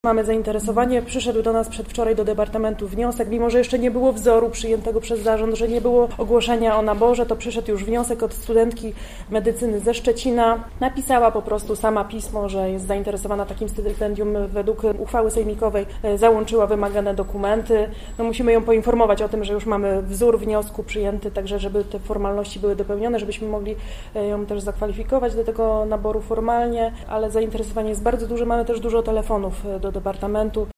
Mamy zainteresowanie. Przyszedł do nas przedwczoraj do Departamentu wniosek, mimo że jeszcze nie było wzoru przyjętego przez zarząd, że nie było ogłoszenia o naborze, to przyszedł już wniosek od studentki medycyny ze Szczecina. Napisała po prostu sama pismo, że jest zainteresowana takim stypendium według uchwały sejmikowej, załączyła wymagane dokumenty. Musimy ją poinformować o tym, że już mamy wzór wniosku przyjęty, także żeby te formalności były dopełnione, żebyśmy mogli ją też zakwalifikować do tego naboru formalnie, ale zainteresowanie jest bardzo duże. Mamy też dużo telefonów do Departamentu.